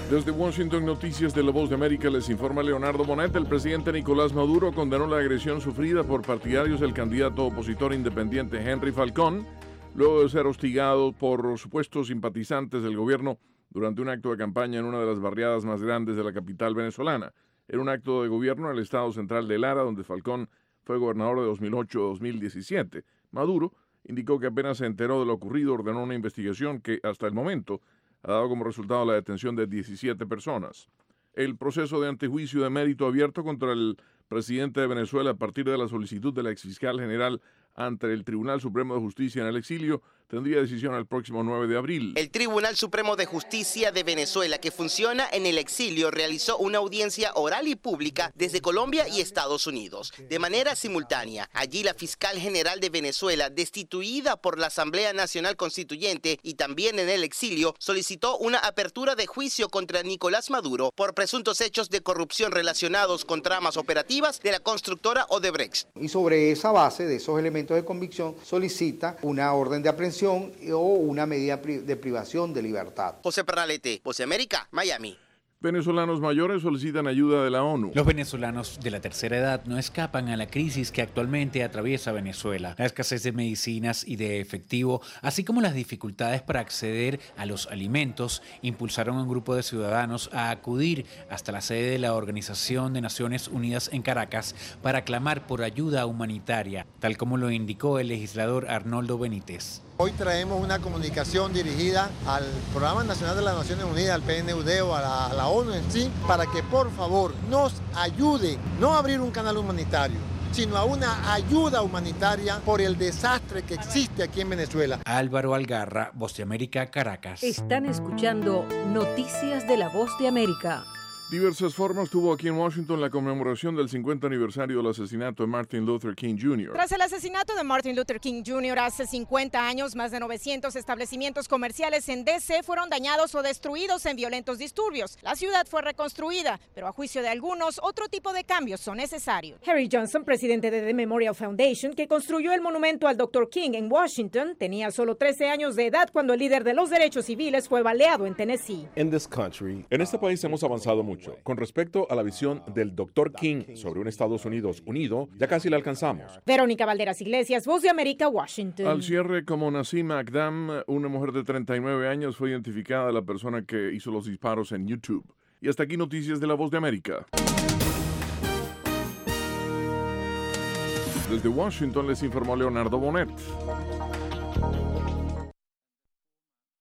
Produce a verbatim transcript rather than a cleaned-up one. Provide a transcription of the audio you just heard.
Desde Washington, Noticias de La Voz de América, les informa Leonardo Bonet. El presidente Nicolás Maduro condenó la agresión sufrida por partidarios del candidato opositor independiente Henry Falcón, luego de ser hostigado por supuestos simpatizantes del gobierno durante un acto de campaña en una de las barriadas más grandes de la capital venezolana. Era un acto de gobierno en el estado central de Lara, donde Falcón fue gobernador de dos mil ocho a dos mil diecisiete. Maduro indicó que apenas se enteró de lo ocurrido, ordenó una investigación que, hasta el momento, ha dado como resultado la detención de diecisiete personas. El proceso de antejuicio de mérito abierto contra el presidente de Venezuela a partir de la solicitud de la exfiscal general ante el Tribunal Supremo de Justicia en el exilio tendría decisión el próximo nueve de abril. El Tribunal Supremo de Justicia de Venezuela, que funciona en el exilio, realizó una audiencia oral y pública desde Colombia y Estados Unidos, de manera simultánea. Allí la fiscal general de Venezuela, destituida por la Asamblea Nacional Constituyente y también en el exilio, solicitó una apertura de juicio contra Nicolás Maduro por presuntos hechos de corrupción relacionados con tramas operativas de la constructora Odebrecht. Y sobre esa base de esos elementos de convicción solicita una orden de aprehensión o una medida de privación de libertad. José Pernalete, Voz de América, Miami. Venezolanos mayores solicitan ayuda de la ONU. Los venezolanos de la tercera edad no escapan a la crisis que actualmente atraviesa Venezuela. La escasez de medicinas y de efectivo, así como las dificultades para acceder a los alimentos, impulsaron a un grupo de ciudadanos a acudir hasta la sede de la Organización de Naciones Unidas en Caracas para clamar por ayuda humanitaria, tal como lo indicó el legislador Arnoldo Benítez. Hoy traemos una comunicación dirigida al Programa Nacional de las Naciones Unidas, al P N U D o a la, a la ONU en sí, para que por favor nos ayude, no a abrir un canal humanitario, sino a una ayuda humanitaria por el desastre que existe aquí en Venezuela. Álvaro Algarra, Voz de América, Caracas. Están escuchando Noticias de la Voz de América. Diversas formas tuvo aquí en Washington la conmemoración del cincuenta aniversario del asesinato de Martin Luther King junior Tras el asesinato de Martin Luther King junior hace cincuenta años, más de novecientos establecimientos comerciales en D C fueron dañados o destruidos en violentos disturbios. La ciudad fue reconstruida, pero a juicio de algunos, otro tipo de cambios son necesarios. Harry Johnson, presidente de The Memorial Foundation, que construyó el monumento al doctor King en Washington, tenía solo trece años de edad cuando el líder de los derechos civiles fue baleado en Tennessee. En este país hemos avanzado mucho. Con respecto a la visión del doctor King sobre un Estados Unidos unido, ya casi la alcanzamos. Verónica Valderas Iglesias, Voz de América, Washington. Al cierre, como Nasima Akdam, una mujer de treinta y nueve años, fue identificada la persona que hizo los disparos en YouTube. Y hasta aquí Noticias de la Voz de América. Desde Washington les informó Leonardo Bonet.